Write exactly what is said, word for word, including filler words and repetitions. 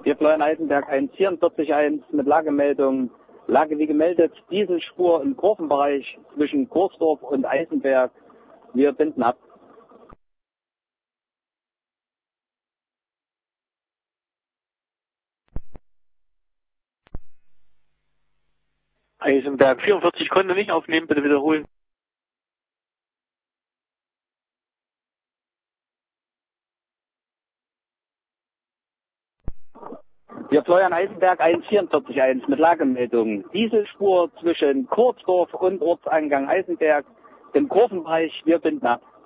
Hier Florian Eisenberg eins vierundvierzig eins mit Lagemeldung. Lage wie gemeldet, Dieselspur im Kurvenbereich zwischen Kursdorf und Eisenberg. Wir binden ab. Eisenberg vierundvierzig konnte nicht aufnehmen, bitte wiederholen. Hier Florian Eisenberg eins vierundvierzig eins mit Lagemeldung. Dieselspur zwischen Kursdorf und Ortseingang Eisenberg im Kurvenbereich. Wir binden ab.